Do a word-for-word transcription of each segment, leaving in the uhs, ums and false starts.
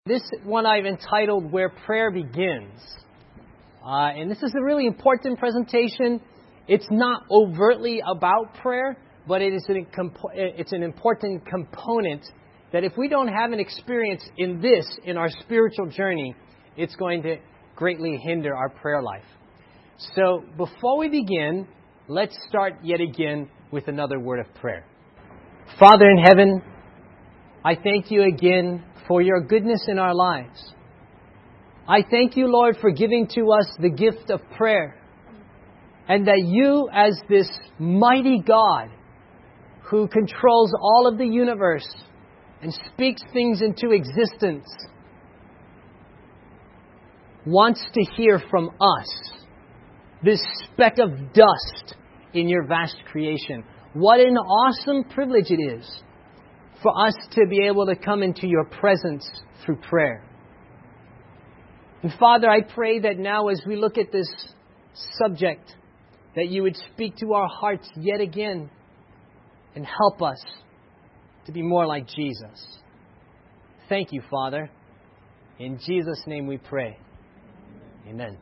This one I've entitled Where Prayer Begins. Uh, and this is a really important presentation. It's not overtly about prayer, but it is an, it's an important component that if we don't have an experience in this, in our spiritual journey, it's going to greatly hinder our prayer life. So before we begin, let's start yet again with another word of prayer. Father in heaven, I thank you again for your goodness in our lives. I thank you, Lord, for giving to us the gift of prayer. And that you, as this mighty God who controls all of the universe and speaks things into existence, wants to hear from us, this speck of dust in your vast creation. What an awesome privilege it is for us to be able to come into your presence through prayer. And Father, I pray that now as we look at this subject, that you would speak to our hearts yet again and help us to be more like Jesus. Thank you, Father. In Jesus' name we pray. Amen.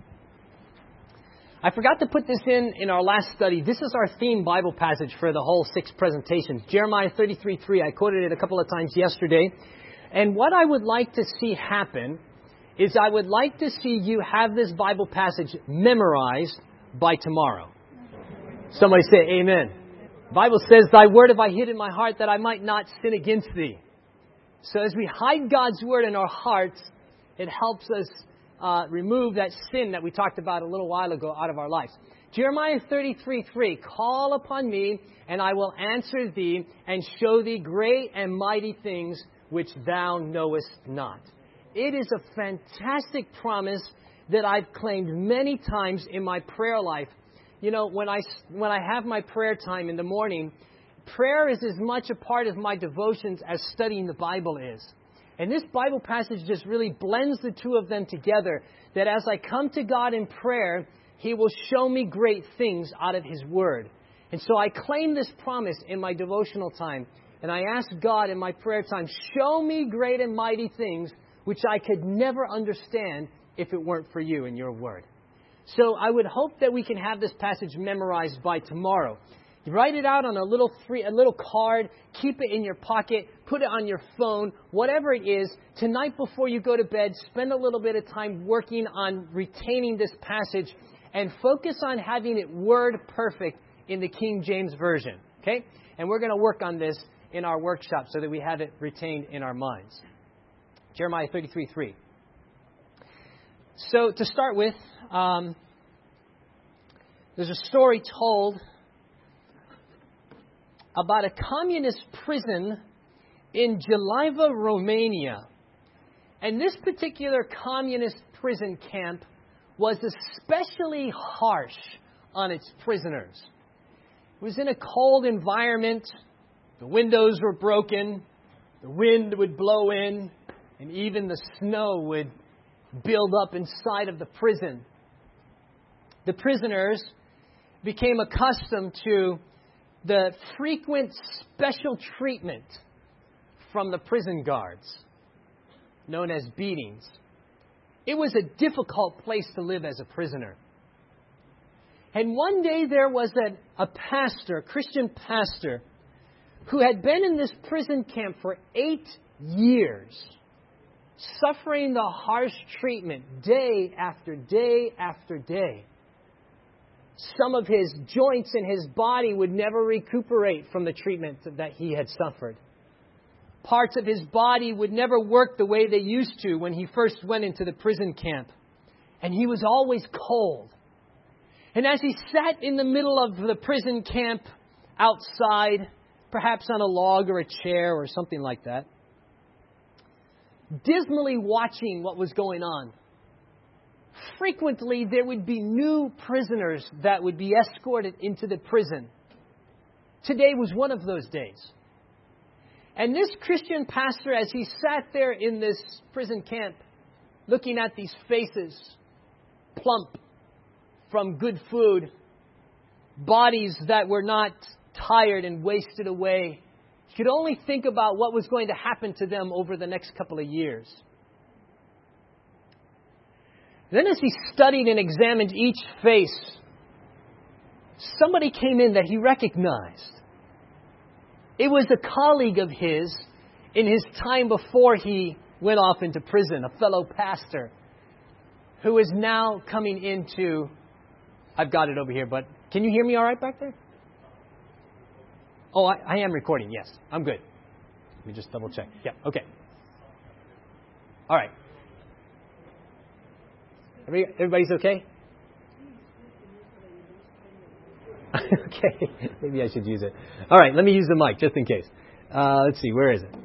I forgot to put this in in our last study. This is our theme Bible passage for the whole six presentations. Jeremiah thirty-three three. I quoted it a couple of times yesterday. And what I would like to see happen is I would like to see you have this Bible passage memorized by tomorrow. Somebody say amen. The Bible says, thy word have I hid in my heart that I might not sin against thee. So as we hide God's word in our hearts, it helps us Uh, remove that sin that we talked about a little while ago out of our lives. Jeremiah thirty-three three, call upon me, and I will answer thee, and show thee great and mighty things which thou knowest not. It is a fantastic promise that I've claimed many times in my prayer life. You know, when I, when I have my prayer time in the morning, prayer is as much a part of my devotions as studying the Bible is. And this Bible passage just really blends the two of them together, that as I come to God in prayer, He will show me great things out of His Word. And so I claim this promise in my devotional time. And I ask God in my prayer time, show me great and mighty things which I could never understand if it weren't for you and your Word. So I would hope that we can have this passage memorized by tomorrow. Write it out on a little free, a little card. Keep it in your pocket. Put it on your phone. Whatever it is, tonight before you go to bed, spend a little bit of time working on retaining this passage and focus on having it word perfect in the King James Version. Okay? And we're going to work on this in our workshop so that we have it retained in our minds. Jeremiah thirty-three three. So to start with, um, there's a story told about a communist prison in Jeliva, Romania. And this particular communist prison camp was especially harsh on its prisoners. It was in a cold environment. The windows were broken. The wind would blow in. And even the snow would build up inside of the prison. The prisoners became accustomed to the frequent special treatment from the prison guards, known as beatings. It was a difficult place to live as a prisoner. And one day there was a, a pastor, a Christian pastor, who had been in this prison camp for eight years, suffering the harsh treatment day after day after day. Some of his joints in his body would never recuperate from the treatment that he had suffered. Parts of his body would never work the way they used to when he first went into the prison camp. And he was always cold. And as he sat in the middle of the prison camp outside, perhaps on a log or a chair or something like that, dismally watching what was going on, frequently, there would be new prisoners that would be escorted into the prison. Today was one of those days. And this Christian pastor, as he sat there in this prison camp, looking at these faces, plump from good food, bodies that were not tired and wasted away, could only think about what was going to happen to them over the next couple of years. Then as he studied and examined each face, somebody came in that he recognized. It was a colleague of his in his time before he went off into prison, a fellow pastor who is now coming into, I've got it over here, but can you hear me all right back there? Oh, I, I am recording, yes. I'm good. Let me just double check. Yeah, okay. All right. Everybody, everybody's okay? Okay, maybe I should use it. All right, let me use the mic just in case. Uh, let's see, where is it?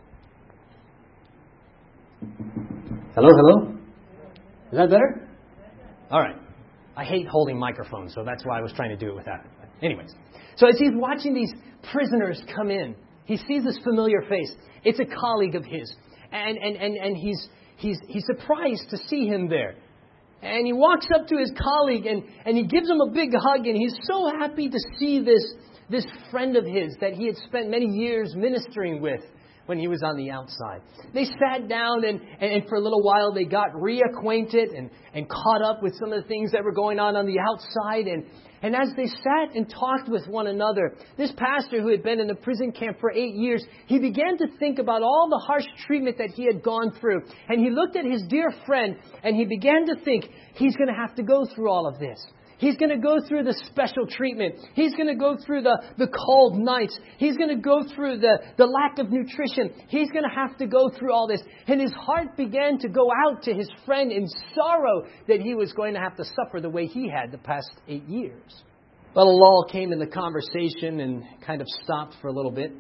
Hello, hello? Is that better? All right. I hate holding microphones, so that's why I was trying to do it with that. Anyways, so as he's watching these prisoners come in, he sees this familiar face. It's a colleague of his, and and and, and he's he's he's surprised to see him there. And he walks up to his colleague and, and he gives him a big hug, and he's so happy to see this, this friend of his that he had spent many years ministering with when he was on the outside. They sat down and, and, and for a little while they got reacquainted and, and caught up with some of the things that were going on on the outside. And, and as they sat and talked with one another, this pastor who had been in the prison camp for eight years, he began to think about all the harsh treatment that he had gone through. And he looked at his dear friend and he began to think, he's going to have to go through all of this. He's going to go through the special treatment. He's going to go through the, the cold nights. He's going to go through the, the lack of nutrition. He's going to have to go through all this. And his heart began to go out to his friend in sorrow that he was going to have to suffer the way he had the past eight years. But a lull came in the conversation and kind of stopped for a little bit.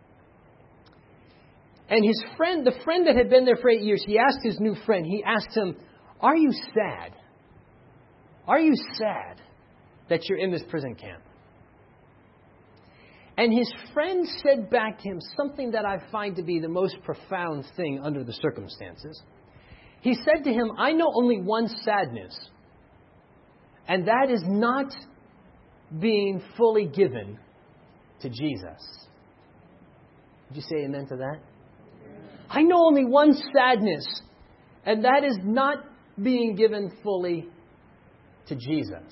And his friend, the friend that had been there for eight years, he asked his new friend, he asked him, "Are you sad? Are you sad that you're in this prison camp?" And his friend said back to him something that I find to be the most profound thing under the circumstances. He said to him, "I know only one sadness, and that is not being fully given to Jesus." Did you say amen to that? I know only one sadness, and that is not being given fully to Jesus.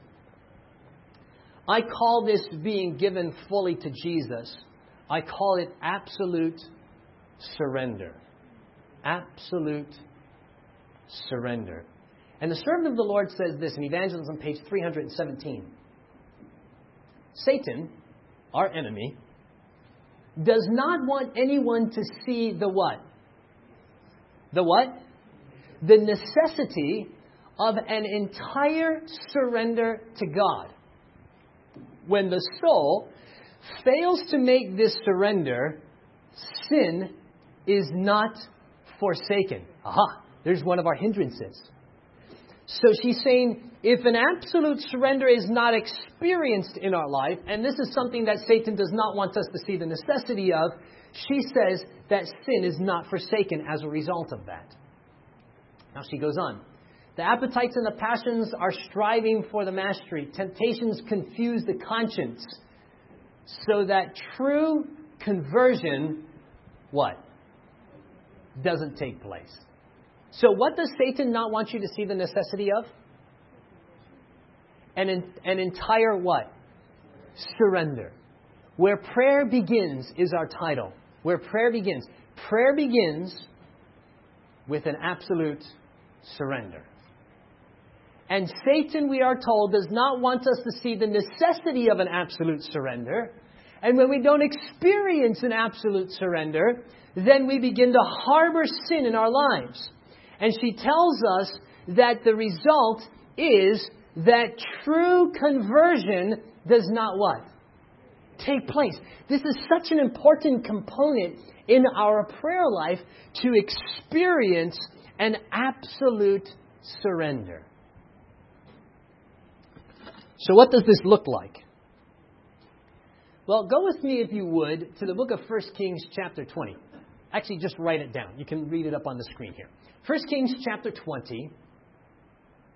I call this being given fully to Jesus. I call it absolute surrender. Absolute surrender. And the servant of the Lord says this in Evangelism, page three hundred seventeen. Satan, our enemy, does not want anyone to see the what? The what? The necessity of an entire surrender to God. When the soul fails to make this surrender, sin is not forsaken. Aha, there's one of our hindrances. So she's saying, if an absolute surrender is not experienced in our life, and this is something that Satan does not want us to see the necessity of, she says that sin is not forsaken as a result of that. Now she goes on. The appetites and the passions are striving for the mastery. Temptations confuse the conscience, so that true conversion, what? Doesn't take place. So what does Satan not want you to see the necessity of? An, an entire what? Surrender. Where prayer begins is our title. Where prayer begins. Prayer begins with an absolute surrender. And Satan, we are told, does not want us to see the necessity of an absolute surrender. And when we don't experience an absolute surrender, then we begin to harbor sin in our lives. And she tells us that the result is that true conversion does not what? Take place. This is such an important component in our prayer life to experience an absolute surrender. So what does this look like? Well, go with me, if you would, to the book of First Kings chapter twenty. Actually, just write it down. You can read it up on the screen here. First Kings chapter twenty.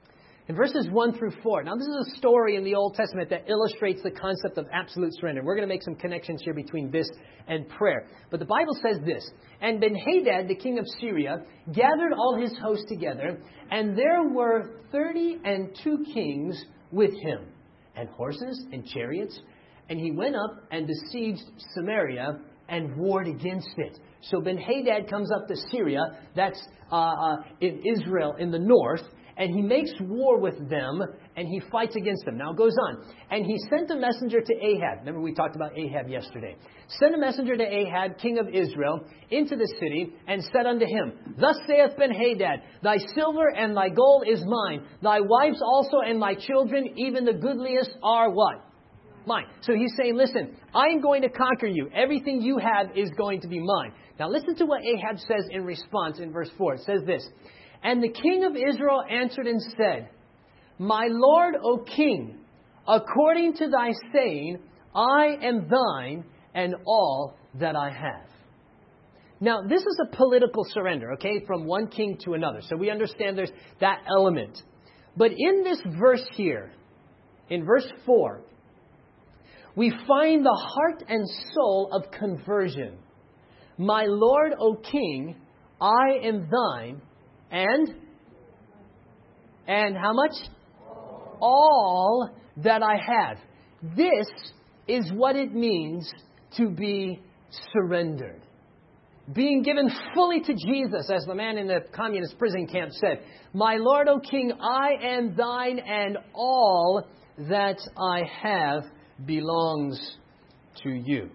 In verses one through four. Now, this is a story in the Old Testament that illustrates the concept of absolute surrender. We're going to make some connections here between this and prayer. But the Bible says this, "And Ben-Hadad, the king of Syria, gathered all his host together, and there were thirty and two kings with him, and horses and chariots. And he went up and besieged Samaria and warred against it." So Ben-Hadad comes up to Syria, that's uh, uh, in Israel in the north, and he makes war with them, and he fights against them. Now it goes on. "And he sent a messenger to Ahab." Remember we talked about Ahab yesterday. "Sent a messenger to Ahab, king of Israel, into the city, and said unto him, Thus saith Ben-Hadad, Thy silver and thy gold is mine. Thy wives also and thy children, even the goodliest, are" what? Mine. So he's saying, listen, I'm going to conquer you. Everything you have is going to be mine. Now listen to what Ahab says in response in verse four. It says this, "And the king of Israel answered and said, My lord, O king, according to thy saying, I am thine and all that I have." Now, this is a political surrender, okay, from one king to another. So we understand there's that element. But in this verse here, in verse four, we find the heart and soul of conversion. "My lord, O king, I am thine, and, and how much? All that I have." This is what it means to be surrendered. Being given fully to Jesus, as the man in the communist prison camp said, "My Lord, O King, I am thine, and all that I have belongs to you."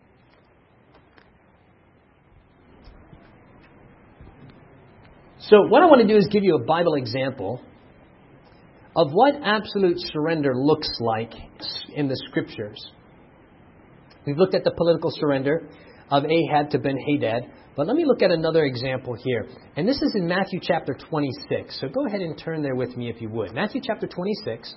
So what I want to do is give you a Bible example of what absolute surrender looks like in the Scriptures. We've looked at the political surrender of Ahab to Ben-Hadad, but let me look at another example here. And this is in Matthew chapter twenty-six. So go ahead and turn there with me if you would. Matthew chapter twenty-six.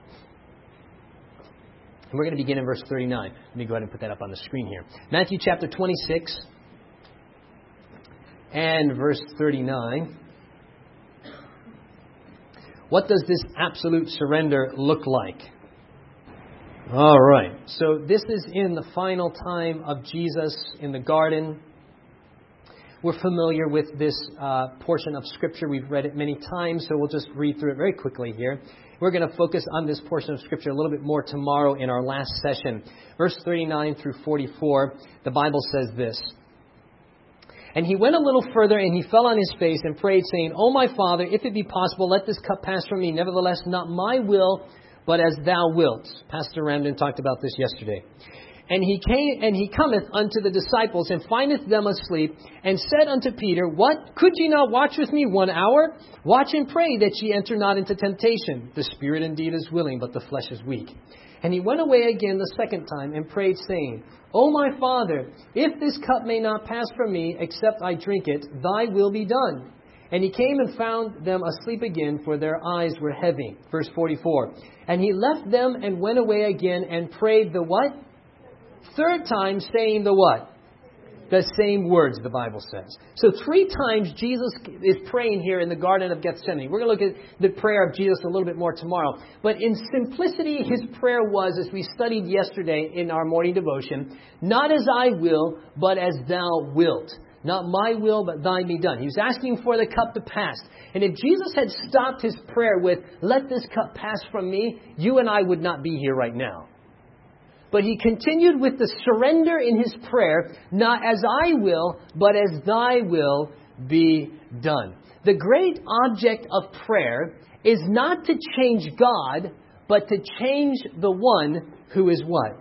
And we're going to begin in verse thirty-nine. Let me go ahead and put that up on the screen here. Matthew chapter twenty-six and verse thirty-nine. What does this absolute surrender look like? All right. So this is in the final time of Jesus in the garden. We're familiar with this uh, portion of Scripture. We've read it many times, so we'll just read through it very quickly here. We're going to focus on this portion of Scripture a little bit more tomorrow in our last session. Verse thirty-nine through forty-four, the Bible says this. "And he went a little further, and he fell on his face and prayed, saying, O my Father, if it be possible, let this cup pass from me. Nevertheless, not my will, but as thou wilt." Pastor Ramden talked about this yesterday. "And he came, and he cometh unto the disciples, and findeth them asleep, and said unto Peter, What? Could ye not watch with me one hour? Watch and pray that ye enter not into temptation. The spirit indeed is willing, but the flesh is weak. And he went away again the second time, and prayed, saying, O my Father, if this cup may not pass from me, except I drink it, thy will be done. And he came and found them asleep again, for their eyes were heavy." Verse forty-four. "And he left them and went away again and prayed the" what? "Third time, saying the" what? The same words, the Bible says. So three times Jesus is praying here in the Garden of Gethsemane. We're going to look at the prayer of Jesus a little bit more tomorrow. But in simplicity, his prayer was, as we studied yesterday in our morning devotion, "Not as I will, but as thou wilt. Not my will, but thine be done." He was asking for the cup to pass. And if Jesus had stopped his prayer with, "Let this cup pass from me," you and I would not be here right now. But he continued with the surrender in his prayer, "Not as I will, but as thy will be done." The great object of prayer is not to change God, but to change the one who is what?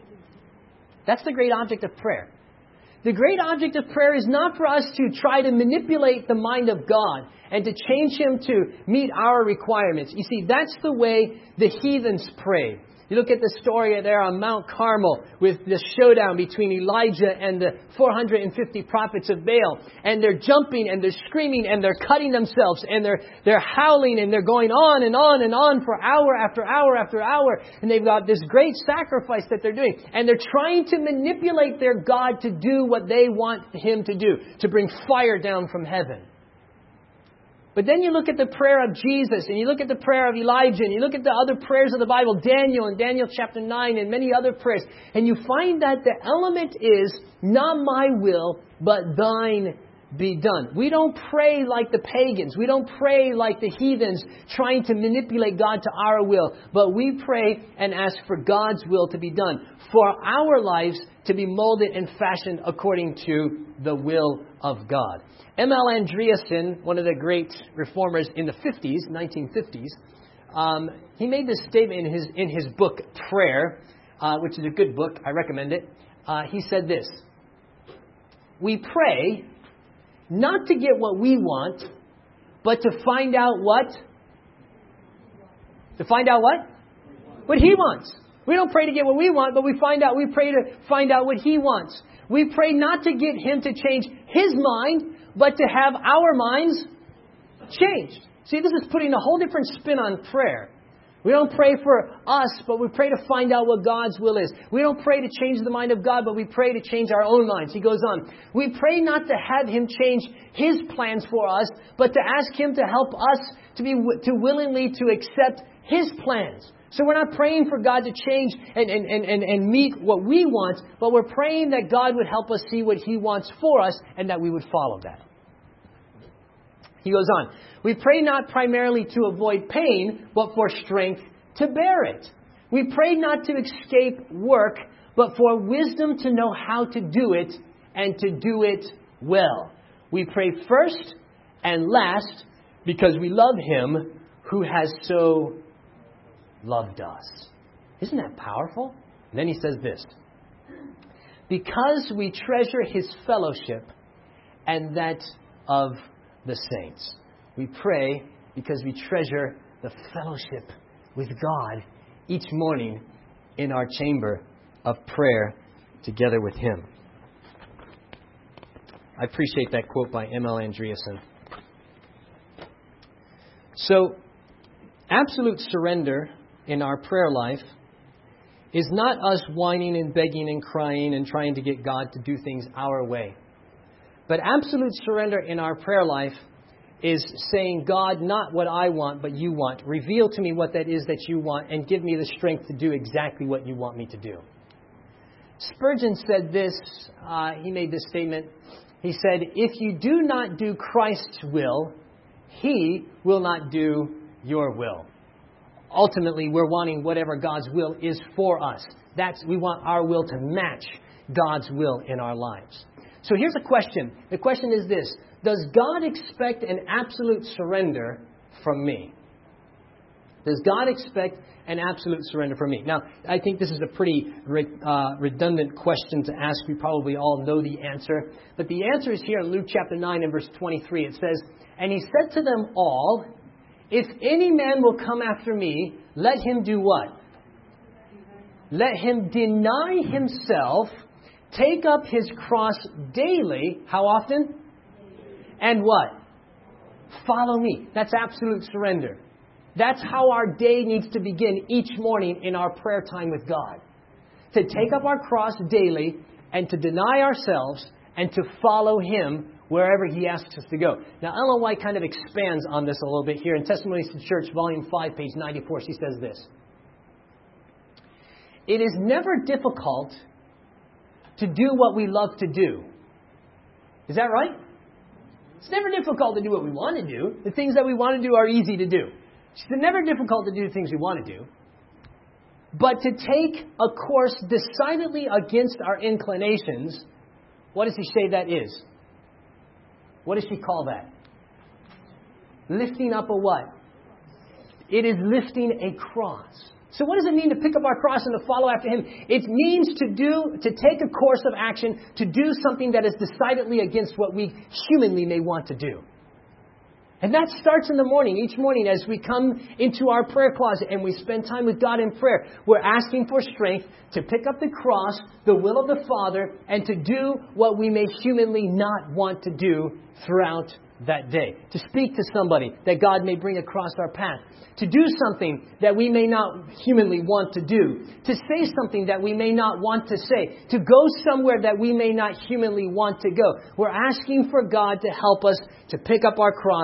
That's the great object of prayer. The great object of prayer is not for us to try to manipulate the mind of God and to change him to meet our requirements. You see, that's the way the heathens prayed. You look at the story there on Mount Carmel with the showdown between Elijah and the four hundred fifty prophets of Baal. And they're jumping and they're screaming and they're cutting themselves and they're they're howling and they're going on and on and on for hour after hour after hour. And they've got this great sacrifice that they're doing. And they're trying to manipulate their God to do what they want him to do, to bring fire down from heaven. But then you look at the prayer of Jesus, and you look at the prayer of Elijah, and you look at the other prayers of the Bible, Daniel and Daniel chapter nine, and many other prayers, and you find that the element is, not my will, but thine be done. We don't pray like the pagans. We don't pray like the heathens trying to manipulate God to our will. But we pray and ask for God's will to be done. For our lives to be molded and fashioned according to the will of God. M L Andreasen, one of the great reformers in the fifties, nineteen fifties, um, he made this statement in his, in his book, Prayer, uh, which is a good book. I recommend it. Uh, he said this: we pray not to get what we want, but to find out what? To find out what? What He wants. We don't pray to get what we want, but we find out. We pray to find out what He wants. We pray not to get Him to change His mind, but to have our minds changed. See, this is putting a whole different spin on prayer. We don't pray for us, but we pray to find out what God's will is. We don't pray to change the mind of God, but we pray to change our own minds. He goes on. We pray not to have Him change His plans for us, but to ask Him to help us to be to willingly to accept His plans. So we're not praying for God to change and, and, and, and, and meet what we want, but we're praying that God would help us see what He wants for us and that we would follow that. He goes on. We pray not primarily to avoid pain, but for strength to bear it. We pray not to escape work, but for wisdom to know how to do it and to do it well. We pray first and last because we love Him who has so loved us. Isn't that powerful? And then he says this: because we treasure His fellowship and that of the saints. We pray because we treasure the fellowship with God each morning in our chamber of prayer together with Him. I appreciate that quote by M L Andreasen. So, absolute surrender in our prayer life is not us whining and begging and crying and trying to get God to do things our way. But absolute surrender in our prayer life is saying, God, not what I want, but you want. Reveal to me what that is that you want and give me the strength to do exactly what you want me to do. Spurgeon said this, uh, he made this statement. He said, if you do not do Christ's will, He will not do your will. Ultimately, we're wanting whatever God's will is for us. That's, we want our will to match God's will in our lives. So here's a question. The question is this: does God expect an absolute surrender from me? Does God expect an absolute surrender from me? Now, I think this is a pretty uh, redundant question to ask. We probably all know the answer. But the answer is here in Luke chapter nine and verse twenty-three. It says, and He said to them all, if any man will come after me, let him do what? Let him deny himself, take up his cross daily. How often? And what? Follow me. That's absolute surrender. That's how our day needs to begin each morning in our prayer time with God. To take up our cross daily and to deny ourselves and to follow Him wherever He asks us to go. Now, Ellen White kind of expands on this a little bit here. In Testimonies to Church, volume five, page ninety-four, she says this: it is never difficult to do what we love to do. Is that right? It's never difficult to do what we want to do. The things that we want to do are easy to do. It's never difficult to do the things we want to do. But to take a course decidedly against our inclinations, what does he say that is? What does she call that? Lifting up a what? It is lifting a cross. So what does it mean to pick up our cross and to follow after Him? It means to do, to take a course of action, to do something that is decidedly against what we humanly may want to do. And that starts in the morning. Each morning as we come into our prayer closet and we spend time with God in prayer, we're asking for strength to pick up the cross, the will of the Father, and to do what we may humanly not want to do throughout that day. To speak to somebody that God may bring across our path. To do something that we may not humanly want to do. To say something that we may not want to say. To go somewhere that we may not humanly want to go. We're asking for God to help us to pick up our cross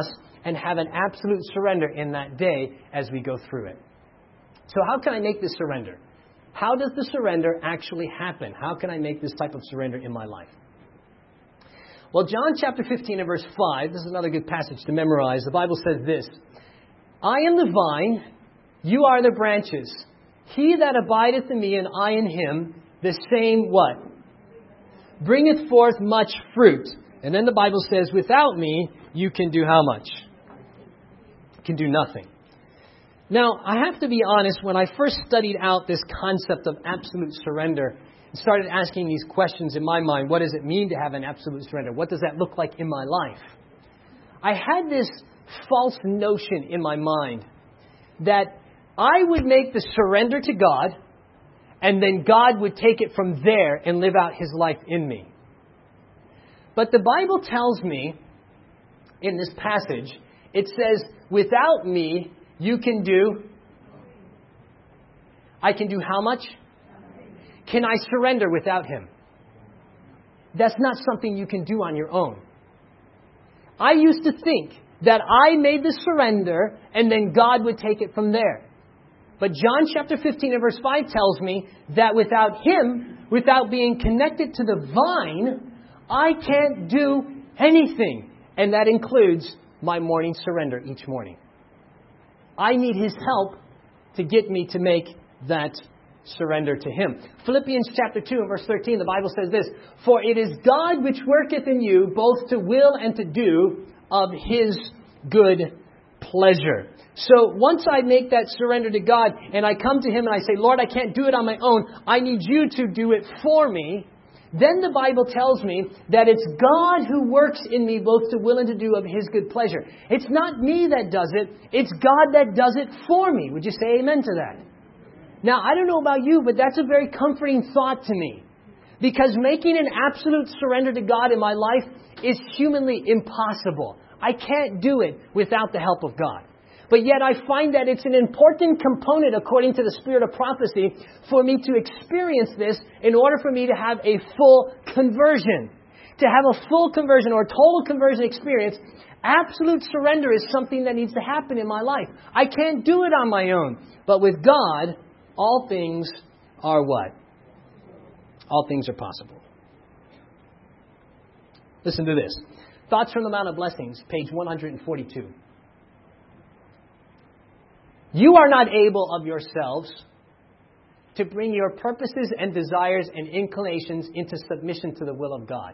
and have an absolute surrender in that day as we go through it. So how can I make this surrender? How does the surrender actually happen? How can I make this type of surrender in my life? Well, John chapter fifteen and verse five, this is another good passage to memorize. The Bible says this, I am the vine, you are the branches. He that abideth in me and I in him, the same what? Bringeth forth much fruit. And then the Bible says, without me, you can do how much? You can do nothing. Now, I have to be honest, when I first studied out this concept of absolute surrender, and started asking these questions in my mind, what does it mean to have an absolute surrender? What does that look like in my life? I had this false notion in my mind that I would make the surrender to God, and then God would take it from there and live out His life in me. But the Bible tells me, in this passage, it says, without me, you can do, I can do how much? Can I surrender without Him? That's not something you can do on your own. I used to think that I made the surrender and then God would take it from there. But John chapter fifteen and verse five tells me that without Him, without being connected to the vine, I can't do anything. And that includes my morning surrender each morning. I need His help to get me to make that surrender to Him. Philippians chapter two and verse thirteen, the Bible says this, for it is God which worketh in you both to will and to do of His good pleasure. So once I make that surrender to God and I come to Him and I say, Lord, I can't do it on my own. I need you to do it for me. Then the Bible tells me that it's God who works in me both to will and to do of His good pleasure. It's not me that does it. It's God that does it for me. Would you say amen to that? Now, I don't know about you, but that's a very comforting thought to me. Because making an absolute surrender to God in my life is humanly impossible. I can't do it without the help of God. But yet I find that it's an important component, according to the spirit of prophecy, for me to experience this in order for me to have a full conversion. To have a full conversion or total conversion experience, absolute surrender is something that needs to happen in my life. I can't do it on my own. But with God, all things are what? All things are possible. Listen to this. Thoughts from the Mount of Blessings, page one forty-two. You are not able of yourselves to bring your purposes and desires and inclinations into submission to the will of God.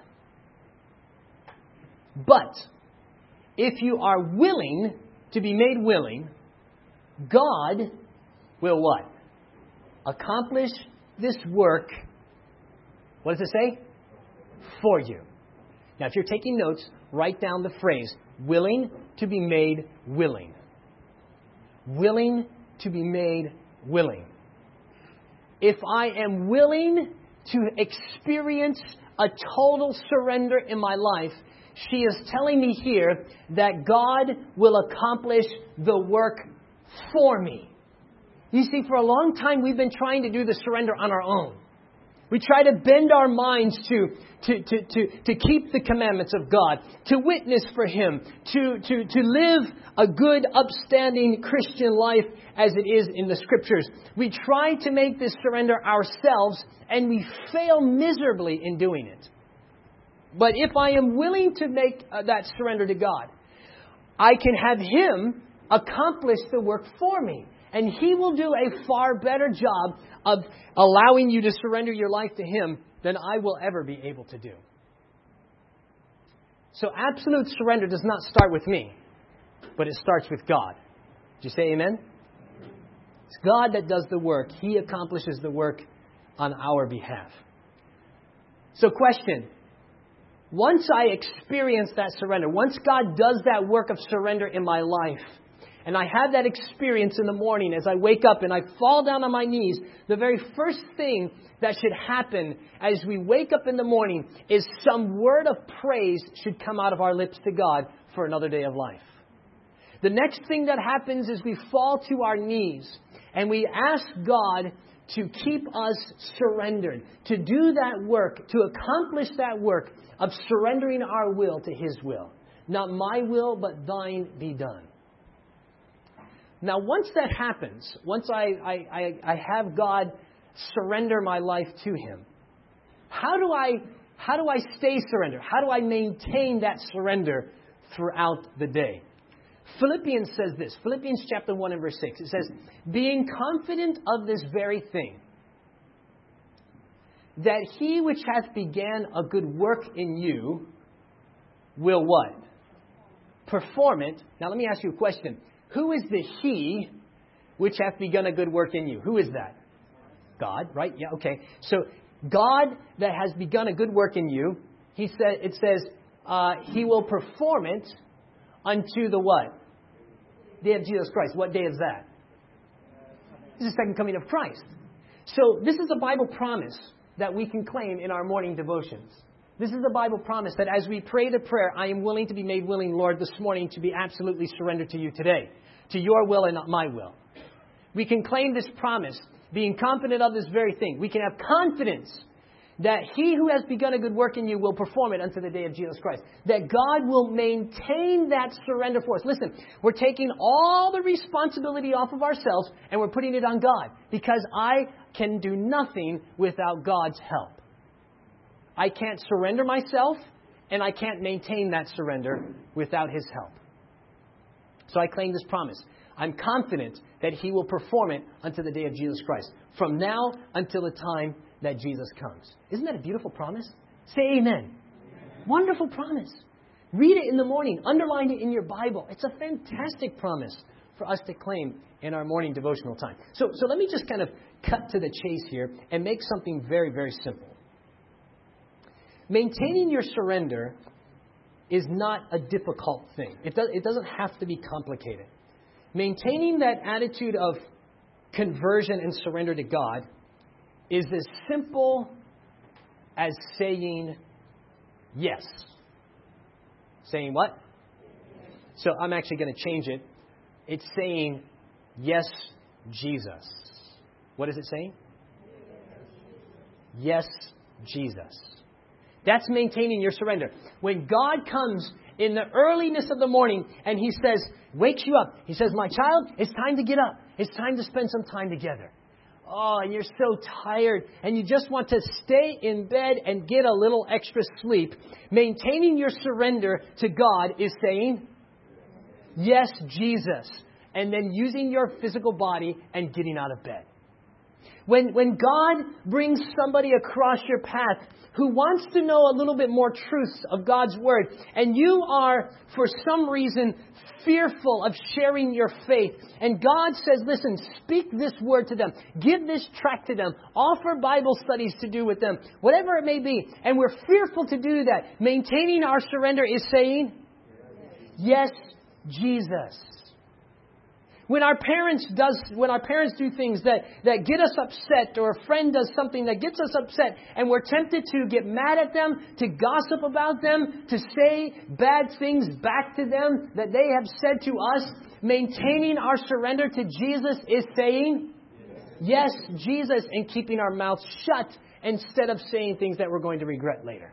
But if you are willing to be made willing, God will what? Accomplish this work. What does it say? For you. Now, if you're taking notes, write down the phrase, willing to be made willing. Willing to be made willing. If I am willing to experience a total surrender in my life, she is telling me here that God will accomplish the work for me. You see, for a long time we've been trying to do the surrender on our own. We try to bend our minds to, to, to, to, to keep the commandments of God, to witness for Him, to, to, to live a good, upstanding Christian life as it is in the Scriptures. We try to make this surrender ourselves, and we fail miserably in doing it. But if I am willing to make uh, that surrender to God, I can have Him accomplish the work for me. And He will do a far better job of allowing you to surrender your life to Him than I will ever be able to do. So absolute surrender does not start with me, but it starts with God. Did you say amen? It's God that does the work. He accomplishes the work on our behalf. So question. Once I experience that surrender, once God does that work of surrender in my life, and I have that experience in the morning as I wake up and I fall down on my knees, the very first thing that should happen as we wake up in the morning is some word of praise should come out of our lips to God for another day of life. The next thing that happens is we fall to our knees and we ask God to keep us surrendered, to do that work, to accomplish that work of surrendering our will to His will. Not my will, but thine be done. Now, once that happens, once I, I, I, I have God surrender my life to Him, how do I how do I stay surrendered? How do I maintain that surrender throughout the day? Philippians says this. Philippians chapter one and verse six. It says, being confident of this very thing, that He which hath began a good work in you will what? Perform it. Now let me ask you a question. Who is the He which hath begun a good work in you? Who is that? God, right? Yeah, okay. So God that has begun a good work in you, He said, it says, uh, He will perform it unto the what? Day of Jesus Christ. What day is that? This is the second coming of Christ. So this is a Bible promise that we can claim in our morning devotions. This is the Bible promise that as we pray the prayer, I am willing to be made willing, Lord, this morning to be absolutely surrendered to you today, to your will and not my will. We can claim this promise, being confident of this very thing. We can have confidence that He who has begun a good work in you will perform it unto the day of Jesus Christ. That God will maintain that surrender for us. Listen, we're taking all the responsibility off of ourselves and we're putting it on God, because I can do nothing without God's help. I can't surrender myself, and I can't maintain that surrender without His help. So I claim this promise. I'm confident that He will perform it unto the day of Jesus Christ, from now until the time that Jesus comes. Isn't that a beautiful promise? Say amen. Amen. Wonderful promise. Read it in the morning. Underline it in your Bible. It's a fantastic promise for us to claim in our morning devotional time. So, so let me just kind of cut to the chase here and make something very, very simple. Maintaining your surrender is not a difficult thing. It, does, it doesn't have to be complicated. Maintaining that attitude of conversion and surrender to God is as simple as saying yes. Saying what? So I'm actually going to change it. It's saying, yes, Jesus. What is it saying? Yes, Jesus. That's maintaining your surrender. When God comes in the earliness of the morning and He says, wakes you up. He says, my child, it's time to get up. It's time to spend some time together. Oh, and you're so tired and you just want to stay in bed and get a little extra sleep. Maintaining your surrender to God is saying, yes, Jesus. And then using your physical body and getting out of bed. When, when God brings somebody across your path who wants to know a little bit more truths of God's Word, and you are, for some reason, fearful of sharing your faith, and God says, listen, speak this word to them, give this tract to them, offer Bible studies to do with them, whatever it may be, and we're fearful to do that, maintaining our surrender is saying, yes, Jesus. When our parents does, when our parents do things that, that get us upset, or a friend does something that gets us upset, and we're tempted to get mad at them, to gossip about them, to say bad things back to them that they have said to us, maintaining our surrender to Jesus is saying, yes, Jesus, and keeping our mouths shut instead of saying things that we're going to regret later.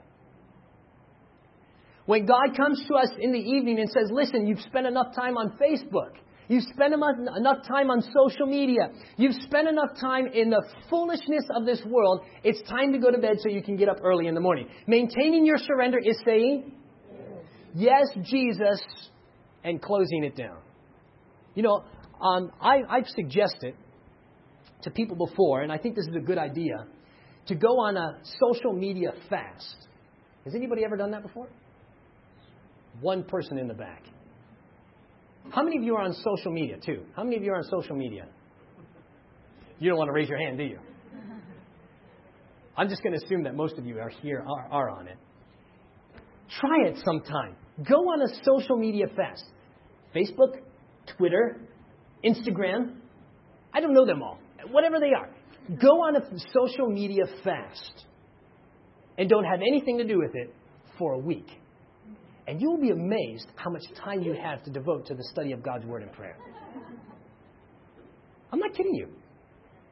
When God comes to us in the evening and says, listen, you've spent enough time on Facebook. You've spent enough time on social media. You've spent enough time in the foolishness of this world. It's time to go to bed so you can get up early in the morning. Maintaining your surrender is saying, yes, Jesus, and closing it down. You know, um, I, I've suggested to people before, and I think this is a good idea, to go on a social media fast. Has anybody ever done that before? One person in the back. How many of you are on social media, too? How many of you are on social media? You don't want to raise your hand, do you? I'm just going to assume that most of you are here, are, are on it. Try it sometime. Go on a social media fast. Facebook, Twitter, Instagram. I don't know them all. Whatever they are. Go on a social media fast. And don't have anything to do with it for a week. And you will be amazed how much time you have to devote to the study of God's Word and prayer. I'm not kidding you.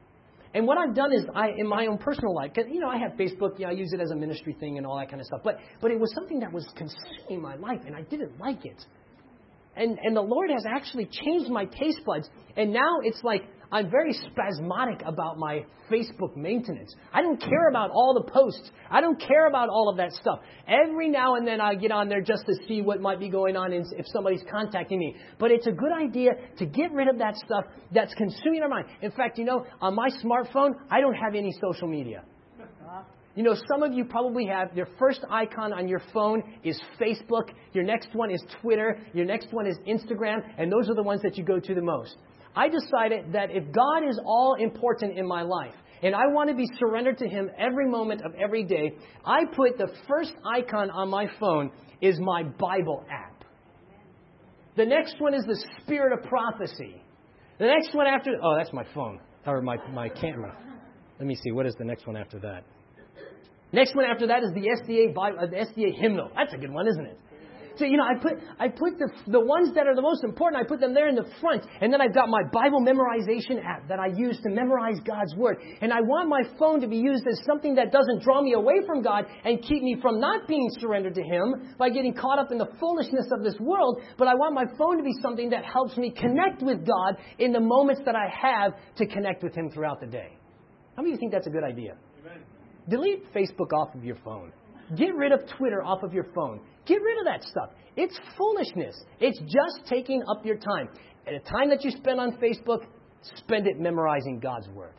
And what I've done is, I, in my own personal life, because, you know, I have Facebook, you know, I use it as a ministry thing and all that kind of stuff. But, but it was something that was consuming my life, and I didn't like it. And, and the Lord has actually changed my taste buds. And now it's like I'm very spasmodic about my Facebook maintenance. I don't care about all the posts. I don't care about all of that stuff. Every now and then I get on there just to see what might be going on and if somebody's contacting me. But it's a good idea to get rid of that stuff that's consuming our mind. In fact, you know, on my smartphone, I don't have any social media. You know, some of you probably have your first icon on your phone is Facebook. Your next one is Twitter. Your next one is Instagram. And those are the ones that you go to the most. I decided that if God is all important in my life, and I want to be surrendered to Him every moment of every day, I put the first icon on my phone is my Bible app. The next one is the Spirit of Prophecy. The next one after, oh, that's my phone, or my, my camera. Let me see, what is the next one after that? Next one after that is the S D A Bible, uh, the S D A hymnal. That's a good one, isn't it? So, you know, I put I put the the ones that are the most important, I put them there in the front. And then I've got my Bible memorization app that I use to memorize God's Word. And I want my phone to be used as something that doesn't draw me away from God and keep me from not being surrendered to Him by getting caught up in the foolishness of this world. But I want my phone to be something that helps me connect with God in the moments that I have to connect with Him throughout the day. How many of you think that's a good idea? Amen. Delete Facebook off of your phone. Get rid of Twitter off of your phone. Get rid of that stuff. It's foolishness. It's just taking up your time. And the time that you spend on Facebook, spend it memorizing God's Word.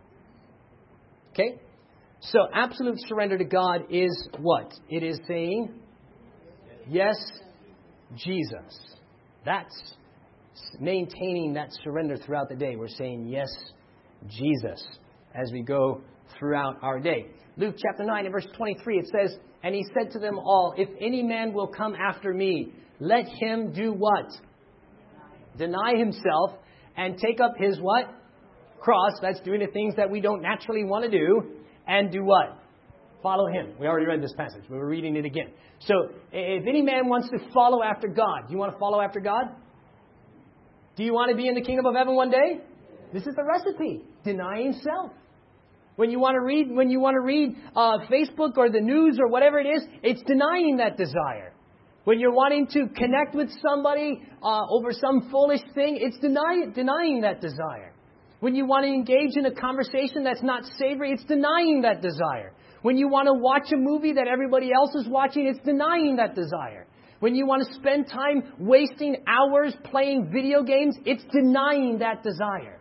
Okay? So absolute surrender to God is what? It is saying, yes, Jesus. That's maintaining that surrender throughout the day. We're saying, yes, Jesus, as we go throughout our day. Luke chapter nine and verse twenty-three, it says, and He said to them all, if any man will come after me, let him do what? Deny himself and take up his what? Cross. That's doing the things that we don't naturally want to do. And do what? Follow Him. We already read this passage. We were reading it again. So if any man wants to follow after God, do you want to follow after God? Do you want to be in the kingdom of heaven one day? This is the recipe. Denying self. When you want to read, when you want to read uh, Facebook or the news or whatever it is, it's denying that desire. When you're wanting to connect with somebody uh, over some foolish thing, it's deny, denying that desire. When you want to engage in a conversation that's not savory, it's denying that desire. When you want to watch a movie that everybody else is watching, it's denying that desire. When you want to spend time wasting hours playing video games, it's denying that desire.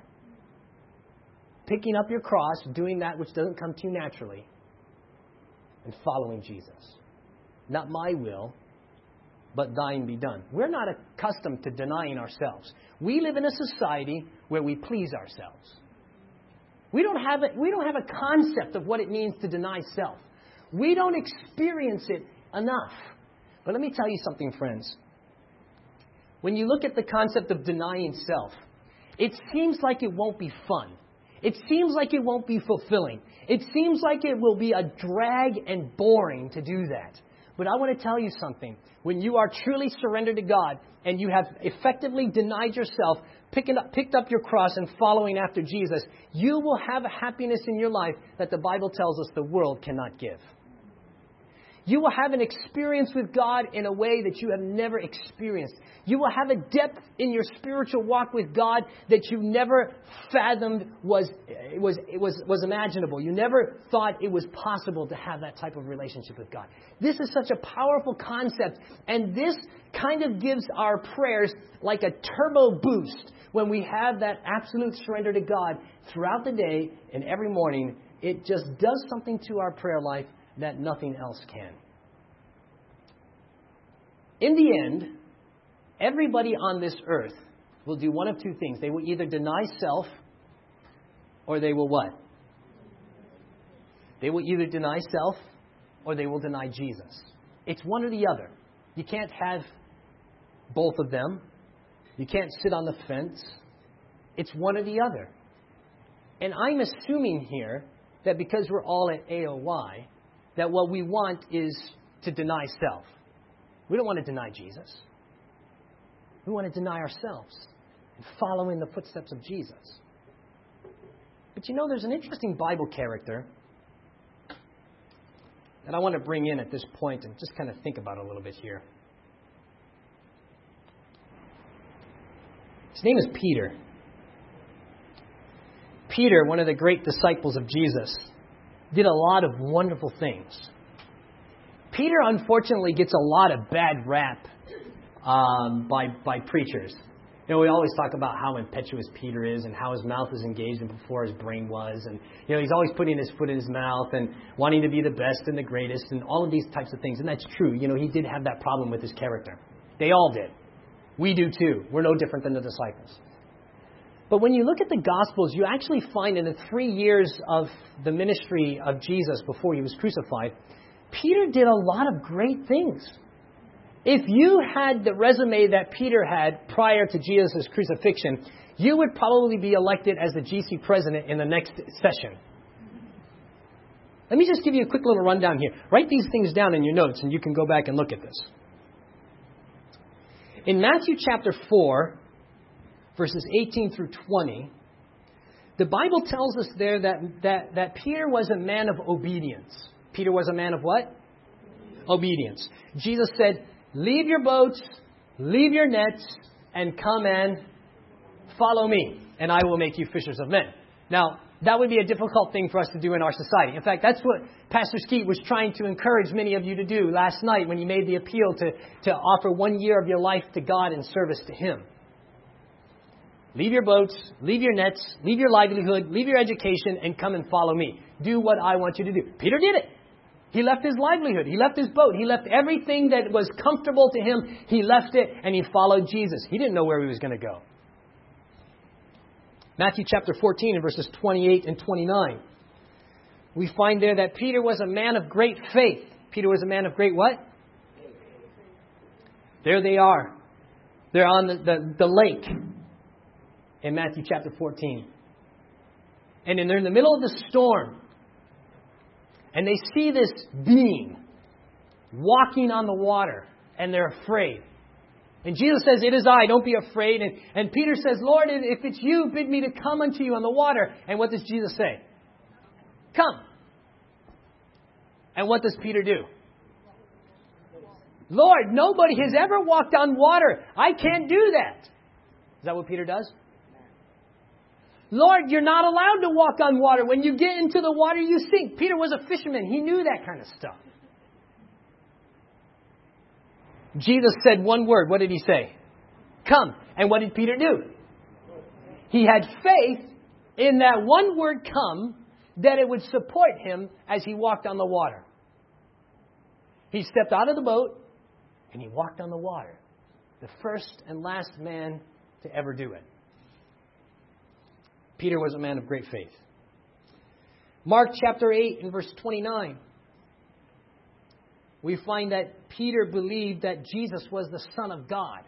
Picking up your cross, doing that which doesn't come to you naturally, and following Jesus. Not my will, but thine be done. We're not accustomed to denying ourselves. We live in a society where we please ourselves. We don't have a, we don't have a concept of what it means to deny self. We don't experience it enough. But let me tell you something, friends. When you look at the concept of denying self, it seems like it won't be fun. It seems like it won't be fulfilling. It seems like it will be a drag and boring to do that. But I want to tell you something. When you are truly surrendered to God and you have effectively denied yourself, picking up, picked up your cross and following after Jesus, you will have a happiness in your life that the Bible tells us the world cannot give. You will have an experience with God in a way that you have never experienced. You will have a depth in your spiritual walk with God that you never fathomed was, was, was, was imaginable. You never thought it was possible to have that type of relationship with God. This is such a powerful concept, and this kind of gives our prayers like a turbo boost when we have that absolute surrender to God throughout the day and every morning. It just does something to our prayer life that nothing else can. In the end, everybody on this earth will do one of two things. They will either deny self or they will what? They will either deny self or they will deny Jesus. It's one or the other. You can't have both of them. You can't sit on the fence. It's one or the other. And I'm assuming here that because we're all at A O Y, that what we want is to deny self. We don't want to deny Jesus. We want to deny ourselves and follow in the footsteps of Jesus. But you know, there's an interesting Bible character that I want to bring in at this point and just kind of think about a little bit here. His name is Peter. Peter, one of the great disciples of Jesus, did a lot of wonderful things. Peter, unfortunately, gets a lot of bad rap um, by by preachers. You know, we always talk about how impetuous Peter is and how his mouth is engaged before his brain was. And, you know, he's always putting his foot in his mouth and wanting to be the best and the greatest and all of these types of things. And that's true. You know, he did have that problem with his character. They all did. We do too. We're no different than the disciples. But when you look at the Gospels, you actually find in the three years of the ministry of Jesus before he was crucified, Peter did a lot of great things. If you had the resume that Peter had prior to Jesus' crucifixion, you would probably be elected as the G C president in the next session. Let me just give you a quick little rundown here. Write these things down in your notes and you can go back and look at this. In Matthew chapter four, verses eighteen through twenty, the Bible tells us there that, that, that Peter was a man of obedience. Peter was a man of what? Obedience. Jesus said, leave your boats, leave your nets, and come and follow me, and I will make you fishers of men. Now, that would be a difficult thing for us to do in our society. In fact, that's what Pastor Skeet was trying to encourage many of you to do last night when he made the appeal to, to offer one year of your life to God in service to Him. Leave your boats, leave your nets, leave your livelihood, leave your education, and come and follow me. Do what I want you to do. Peter did it. He left his livelihood. He left his boat. He left everything that was comfortable to him. He left it and he followed Jesus. He didn't know where he was going to go. Matthew chapter fourteen and verses twenty-eight and twenty-nine. We find there that Peter was a man of great faith. Peter was a man of great what? There they are. They're on the, the, the lake in Matthew chapter fourteen. And they're in the middle of the storm. And they see this being walking on the water, and they're afraid. And Jesus says, it is I, don't be afraid. And, and Peter says, Lord, if it's you, bid me to come unto you on the water. And what does Jesus say? Come. And what does Peter do? Lord, nobody has ever walked on water. I can't do that. Is that what Peter does? Lord, you're not allowed to walk on water. When you get into the water, you sink. Peter was a fisherman. He knew that kind of stuff. Jesus said one word. What did he say? Come. And what did Peter do? He had faith in that one word, come, that it would support him as he walked on the water. He stepped out of the boat and he walked on the water. The first and last man to ever do it. Peter was a man of great faith. Mark chapter eight and verse twenty-nine. We find that Peter believed that Jesus was the Son of God.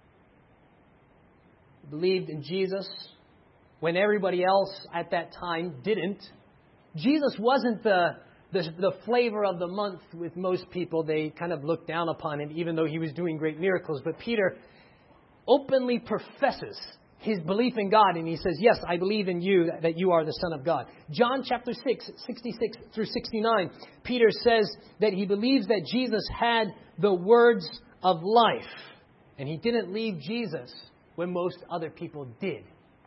He believed in Jesus when everybody else at that time didn't. Jesus wasn't the, the, the flavor of the month with most people. They kind of looked down upon him even though he was doing great miracles. But Peter openly professes his belief in God, and he says, yes, I believe in you, that, that you are the Son of God. John chapter six, sixty-six through sixty-nine, Peter says that he believes that Jesus had the words of life, and he didn't leave Jesus when most other people did.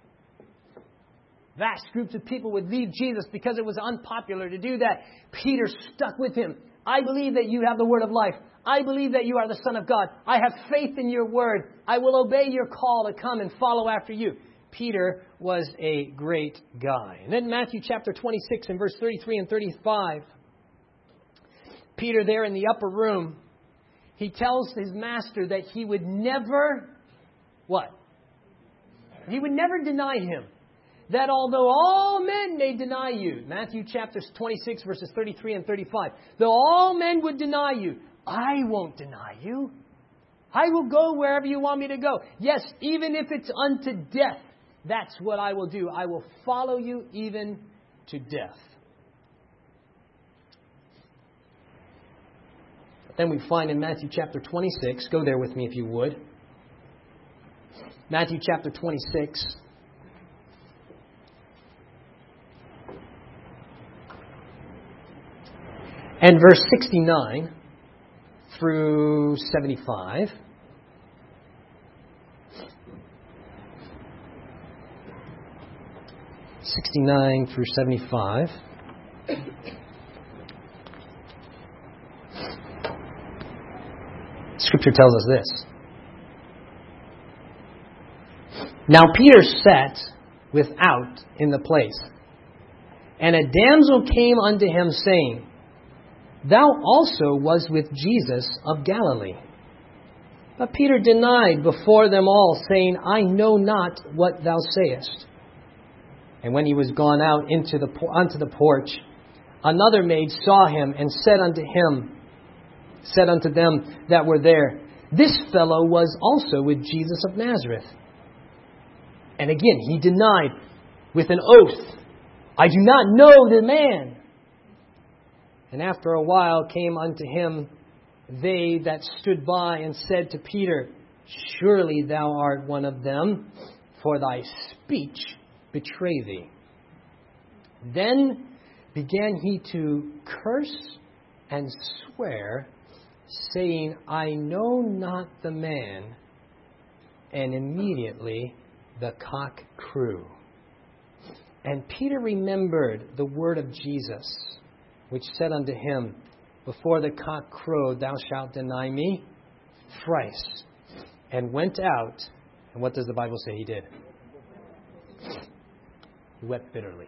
Vast groups of people would leave Jesus because it was unpopular to do that. Peter stuck with him. I believe that you have the word of life. I believe that you are the Son of God. I have faith in your word. I will obey your call to come and follow after you. Peter was a great guy. And then Matthew chapter twenty-six and verse thirty-three and thirty-five. Peter there in the upper room, he tells his master that he would never, what? He would never deny him. That although all men may deny you, Matthew chapter twenty-six verses thirty-three and thirty-five, though all men would deny you, I won't deny you. I will go wherever you want me to go. Yes, even if it's unto death, that's what I will do. I will follow you even to death. Then we find in Matthew chapter twenty-six, go there with me if you would. Matthew chapter twenty-six. And verse sixty-nine through seventy-five. sixty-nine through seventy-five. Scripture tells us this. Now Peter sat without in the place, and a damsel came unto him, saying, Thou also was with Jesus of Galilee. But Peter denied before them all, saying, I know not what thou sayest. And when he was gone out into the onto the porch, another maid saw him, and said unto him, said unto them that were there, This fellow was also with Jesus of Nazareth. And again he denied with an oath, I do not know the man. And after a while came unto him they that stood by, and said to Peter, Surely thou art one of them, for thy speech betray thee. Then began he to curse and swear, saying, I know not the man. And immediately the cock crew. And Peter remembered the word of Jesus, which said unto him, Before the cock crowed, thou shalt deny me thrice. And went out, and what does the Bible say he did? He wept bitterly.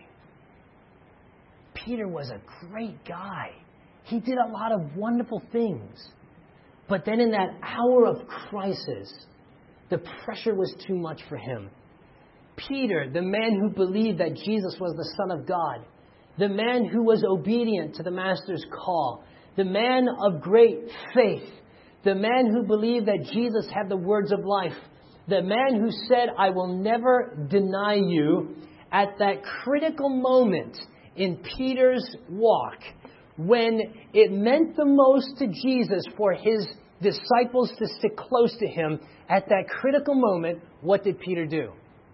Peter was a great guy. He did a lot of wonderful things. But then in that hour of crisis, the pressure was too much for him. Peter, the man who believed that Jesus was the Son of God, the man who was obedient to the Master's call, the man of great faith, the man who believed that Jesus had the words of life, the man who said, I will never deny you, at that critical moment in Peter's walk, when it meant the most to Jesus for his disciples to stick close to him, at that critical moment, what did Peter do?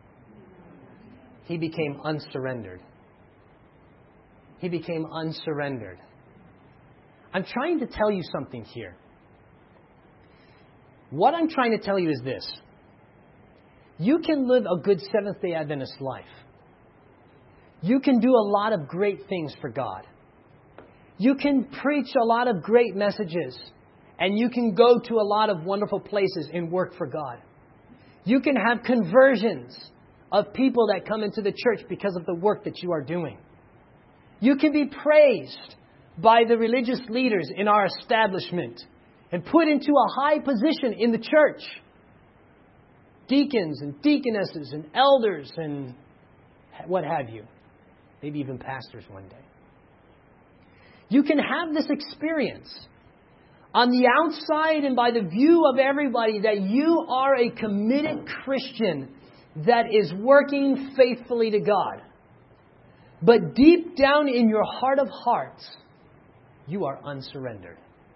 He became unsurrendered. He became unsurrendered. I'm trying to tell you something here. What I'm trying to tell you is this. You can live a good Seventh-day Adventist life. You can do a lot of great things for God. You can preach a lot of great messages. And you can go to a lot of wonderful places and work for God. You can have conversions of people that come into the church because of the work that you are doing. You can be praised by the religious leaders in our establishment and put into a high position in the church. Deacons and deaconesses and elders and what have you. Maybe even pastors one day. You can have this experience on the outside and by the view of everybody that you are a committed Christian that is working faithfully to God. But deep down in your heart of hearts, you are unsurrendered.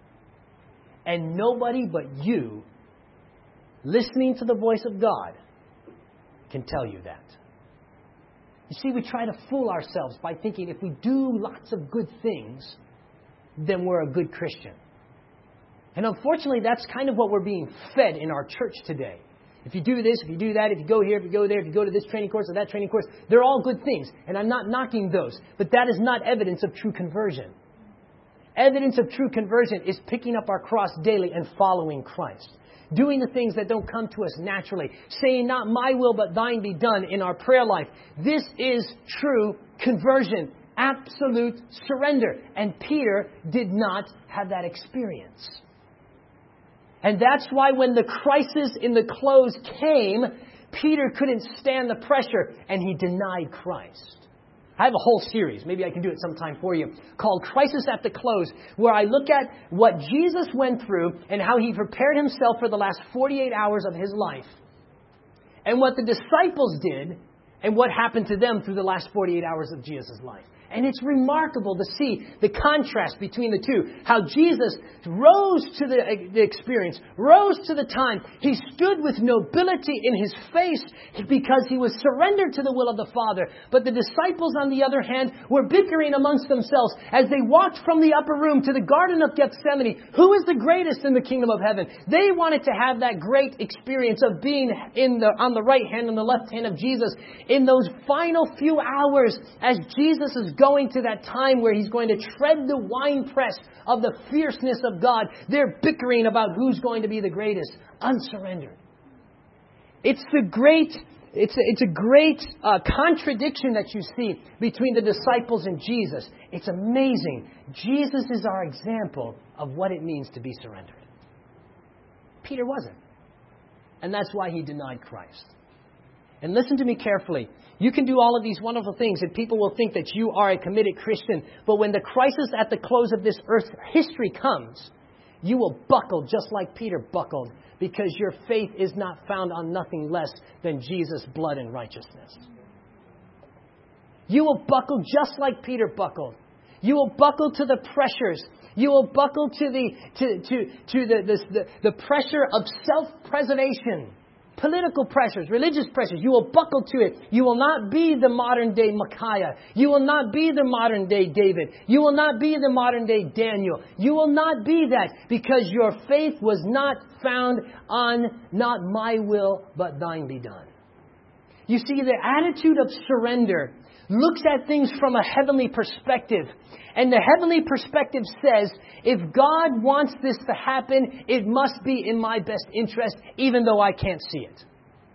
And nobody but you, listening to the voice of God, can tell you that. You see, we try to fool ourselves by thinking if we do lots of good things, then we're a good Christian. And unfortunately, that's kind of what we're being fed in our church today. If you do this, if you do that, if you go here, if you go there, if you go to this training course or that training course, they're all good things. And I'm not knocking those. But that is not evidence of true conversion. Evidence of true conversion is picking up our cross daily and following Christ. Doing the things that don't come to us naturally. Saying, not my will, but thine be done in our prayer life. This is true conversion. Absolute surrender. And Peter did not have that experience. And that's why when the crisis in the close came, Peter couldn't stand the pressure and he denied Christ. I have a whole series, maybe I can do it sometime for you, called Crisis at the Close, where I look at what Jesus went through and how he prepared himself for the last forty-eight hours of his life. And what the disciples did and what happened to them through the last forty-eight hours of Jesus' life. And it's remarkable to see the contrast between the two. How Jesus rose to the, the experience, rose to the time. He stood with nobility in his face because he was surrendered to the will of the Father. But the disciples, on the other hand, were bickering amongst themselves as they walked from the upper room to the Garden of Gethsemane. Who is the greatest in the kingdom of heaven? They wanted to have that great experience of being in the, on the right hand and the left hand of Jesus in those final few hours as Jesus is going to that time where he's going to tread the winepress of the fierceness of God. They're bickering about who's going to be the greatest. Unsurrendered. It's the great, it's a, it's a great uh, contradiction that you see between the disciples and Jesus. It's amazing. Jesus is our example of what it means to be surrendered. Peter wasn't. And that's why he denied Christ. And listen to me carefully. You can do all of these wonderful things and people will think that you are a committed Christian. But when the crisis at the close of this earth history comes, you will buckle just like Peter buckled because your faith is not found on nothing less than Jesus' blood and righteousness. You will buckle just like Peter buckled. You will buckle to the pressures. You will buckle to the to to to the the, the, the pressure of self-preservation. Political pressures, religious pressures, you will buckle to it. You will not be the modern day Micaiah. You will not be the modern day David. You will not be the modern day Daniel. You will not be that because your faith was not found on not my will, but thine be done. You see, the attitude of surrender looks at things from a heavenly perspective. And the heavenly perspective says, if God wants this to happen, it must be in my best interest, even though I can't see it.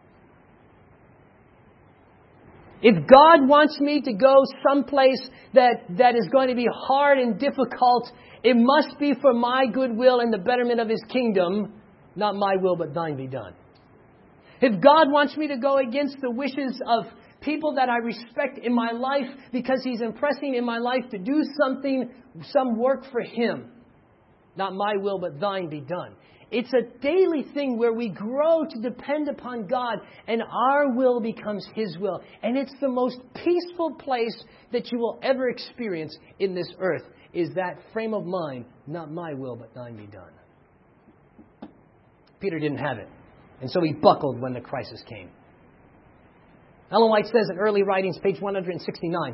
If God wants me to go someplace that, that is going to be hard and difficult, it must be for my goodwill and the betterment of His kingdom, not my will, but thine be done. If God wants me to go against the wishes of people that I respect in my life because He's impressing in my life to do something, some work for Him. Not my will, but thine be done. It's a daily thing where we grow to depend upon God and our will becomes His will. And it's the most peaceful place that you will ever experience in this earth is that frame of mind, not my will, but thine be done. Peter didn't have it. And so he buckled when the crisis came. Ellen White says in Early Writings, page one hundred sixty-nine.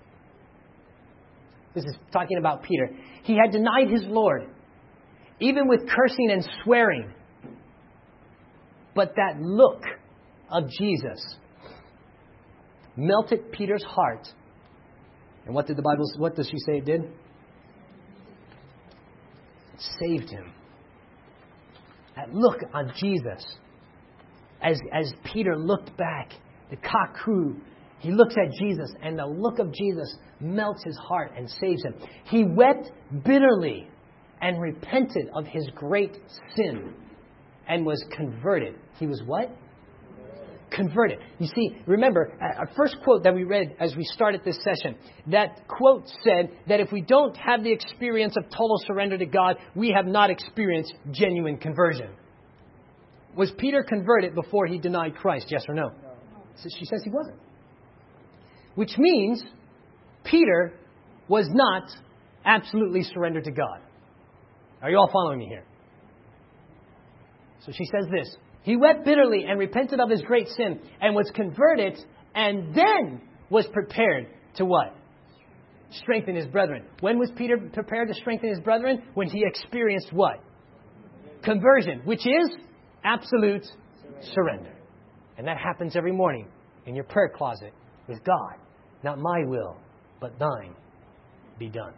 This is talking about Peter. He had denied his Lord, even with cursing and swearing. But that look of Jesus melted Peter's heart. And what did the Bible, what does she say it did? It saved him. That look on Jesus, as, as Peter looked back, the cock crew, he looks at Jesus, and the look of Jesus melts his heart and saves him. He wept bitterly and repented of his great sin and was converted. He was what? Converted. You see, remember, our first quote that we read as we started this session, that quote said that if we don't have the experience of total surrender to God, we have not experienced genuine conversion. Was Peter converted before he denied Christ? Yes or no? She says he wasn't. Which means Peter was not absolutely surrendered to God. Are you all following me here? So she says this. He wept bitterly and repented of his great sin and was converted and then was prepared to what? Strengthen his brethren. When was Peter prepared to strengthen his brethren? When he experienced what? Conversion, which is absolute surrender. And that happens every morning in your prayer closet with God. Not my will, but thine be done.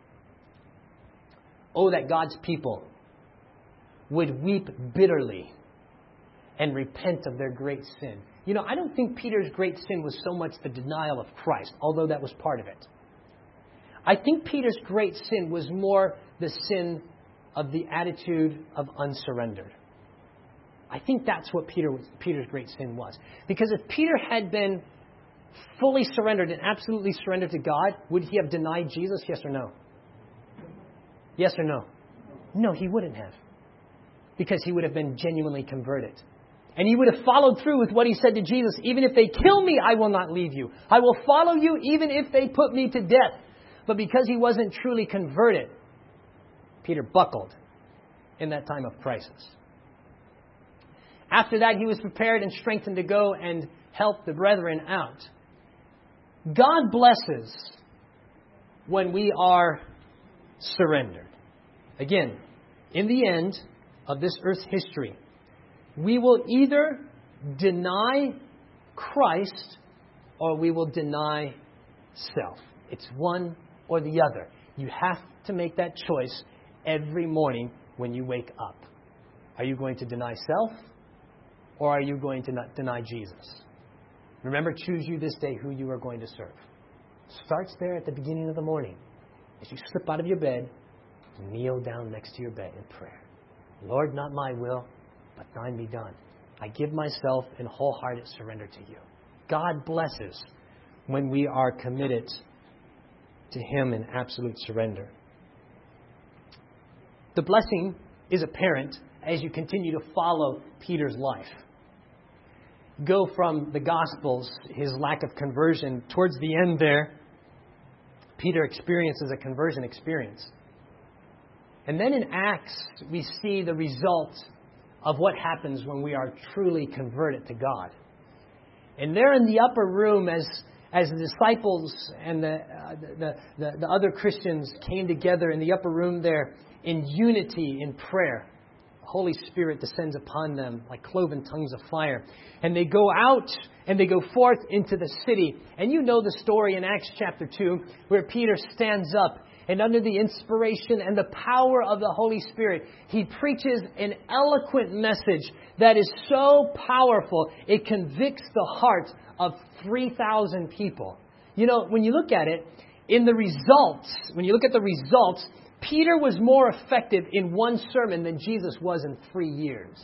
Oh, that God's people would weep bitterly and repent of their great sin. You know, I don't think Peter's great sin was so much the denial of Christ, although that was part of it. I think Peter's great sin was more the sin of the attitude of unsurrendered. I think that's what Peter was, Peter's great sin was. Because if Peter had been fully surrendered and absolutely surrendered to God, would he have denied Jesus? Yes or no? Yes or no? No, he wouldn't have. Because he would have been genuinely converted. And he would have followed through with what he said to Jesus. Even if they kill me, I will not leave you. I will follow you even if they put me to death. But because he wasn't truly converted, Peter buckled in that time of crisis. After that, he was prepared and strengthened to go and help the brethren out. God blesses when we are surrendered. Again, in the end of this earth's history, we will either deny Christ or we will deny self. It's one or the other. You have to make that choice every morning when you wake up. Are you going to deny self or are you going to not deny Jesus? Remember, choose you this day who you are going to serve. Starts there at the beginning of the morning. As you slip out of your bed, kneel down next to your bed in prayer. Lord, not my will, but thine be done. I give myself in wholehearted surrender to you. God blesses when we are committed to him in absolute surrender. The blessing is apparent as you continue to follow Peter's life. Go from the Gospels, his lack of conversion, towards the end there, Peter experiences a conversion experience. And then in Acts, we see the result of what happens when we are truly converted to God. And there in the upper room, as as the disciples and the, uh, the, the, the other Christians came together in the upper room there in unity in prayer, the Holy Spirit descends upon them like cloven tongues of fire. And they go out and they go forth into the city. And you know the story in Acts chapter two where Peter stands up. And under the inspiration and the power of the Holy Spirit, he preaches an eloquent message that is so powerful, it convicts the heart of three thousand people. You know, when you look at it, in the results, when you look at the results, Peter was more effective in one sermon than Jesus was in three years.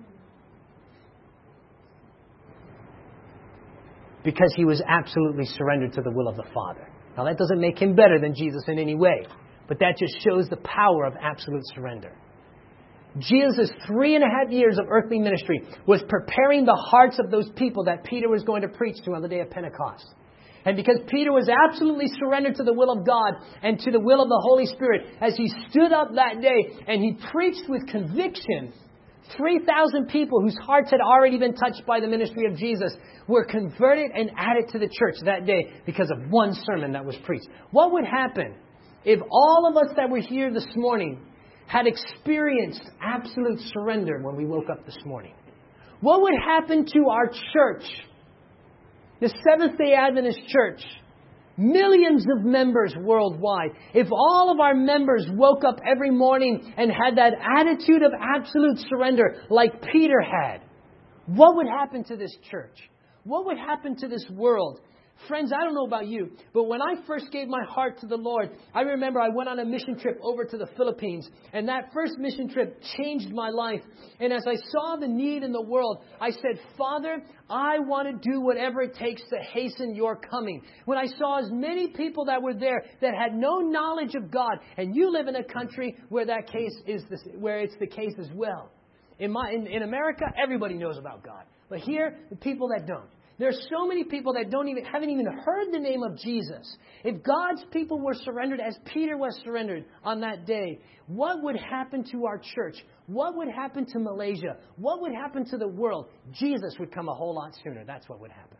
Because he was absolutely surrendered to the will of the Father. Now, that doesn't make him better than Jesus in any way, but that just shows the power of absolute surrender. Jesus' three and a half years of earthly ministry was preparing the hearts of those people that Peter was going to preach to on the day of Pentecost. And because Peter was absolutely surrendered to the will of God and to the will of the Holy Spirit, as he stood up that day and he preached with conviction, three thousand people whose hearts had already been touched by the ministry of Jesus were converted and added to the church that day because of one sermon that was preached. What would happen if all of us that were here this morning had experienced absolute surrender when we woke up this morning? What would happen to our church, the Seventh-day Adventist Church, millions of members worldwide, if all of our members woke up every morning and had that attitude of absolute surrender like Peter had? What would happen to this church? What would happen to this world? Friends, I don't know about you, but when I first gave my heart to the Lord, I remember I went on a mission trip over to the Philippines, and that first mission trip changed my life. And as I saw the need in the world, I said, Father, I want to do whatever it takes to hasten your coming. When I saw as many people that were there that had no knowledge of God, and you live in a country where that case is the, where it's the case as well. In my in, in America, everybody knows about God, but here, the people that don't. There's so many people that don't even haven't even heard the name of Jesus. If God's people were surrendered as Peter was surrendered on that day, what would happen to our church? What would happen to Malaysia? What would happen to the world? Jesus would come a whole lot sooner. That's what would happen.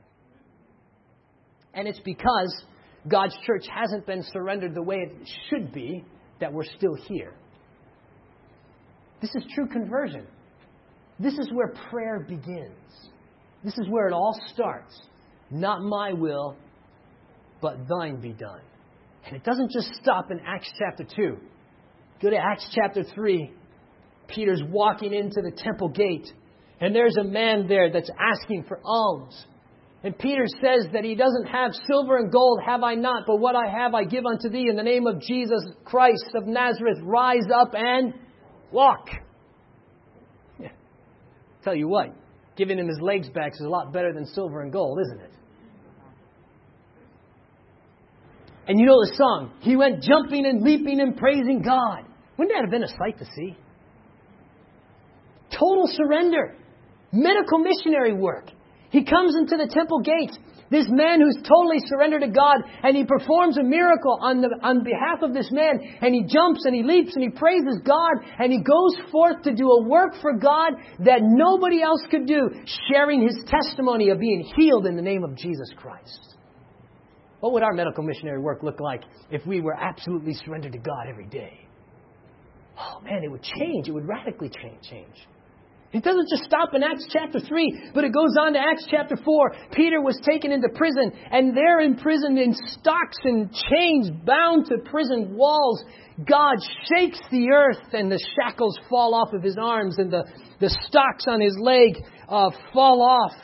And it's because God's church hasn't been surrendered the way it should be that we're still here. This is true conversion. This is where prayer begins. This is where it all starts. Not my will, but thine be done. And it doesn't just stop in Acts chapter two. Go to Acts chapter three. Peter's walking into the temple gate. And there's a man there that's asking for alms. And Peter says that he doesn't have silver and gold, have I not, but what I have I give unto thee in the name of Jesus Christ of Nazareth. Rise up and walk. Yeah. Tell you what. Giving him his legs back is a lot better than silver and gold, isn't it? And you know the song. He went jumping and leaping and praising God. Wouldn't that have been a sight to see? Total surrender. Medical missionary work. He comes into the temple gates. This man who's totally surrendered to God, and he performs a miracle on the on behalf of this man, and he jumps and he leaps and he praises God, and he goes forth to do a work for God that nobody else could do, sharing his testimony of being healed in the name of Jesus Christ. What would our medical missionary work look like if we were absolutely surrendered to God every day? Oh man, it would change. It would radically change. It doesn't just stop in Acts chapter three, but it goes on to Acts chapter four. Peter was taken into prison, and there in prison in stocks and chains, bound to prison walls, God shakes the earth, and the shackles fall off of his arms, and the, the stocks on his leg uh, fall off.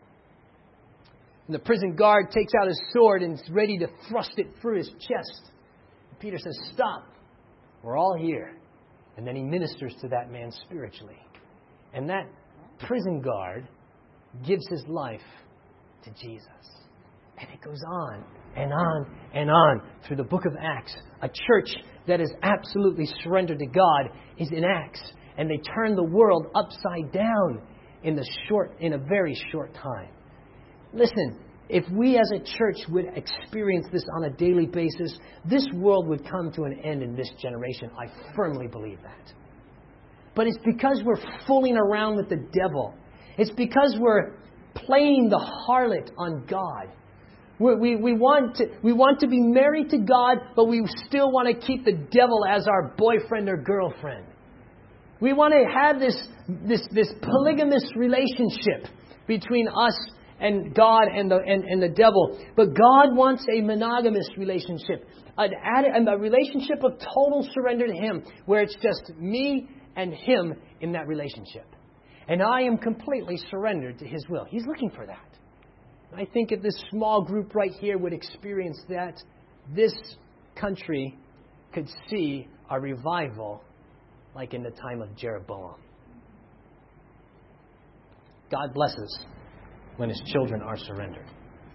And the prison guard takes out his sword and is ready to thrust it through his chest. And Peter says, "Stop. We're all here." And then he ministers to that man spiritually. And that prison guard gives his life to Jesus. And it goes on and on and on through the book of Acts. A church that is absolutely surrendered to God is in Acts. And they turn the world upside down in the short, in a very short time. Listen, if we as a church would experience this on a daily basis, this world would come to an end in this generation. I firmly believe that. But it's because we're fooling around with the devil. It's because we're playing the harlot on God. We're, we we want to we want to be married to God, but we still want to keep the devil as our boyfriend or girlfriend. We want to have this this this polygamous relationship between us and God and the and, and the devil. But God wants a monogamous relationship, an ad, a relationship of total surrender to Him, where it's just me and Him in that relationship. And I am completely surrendered to His will. He's looking for that. I think if this small group right here would experience that, this country could see a revival like in the time of Jeroboam. God blesses when His children are surrendered.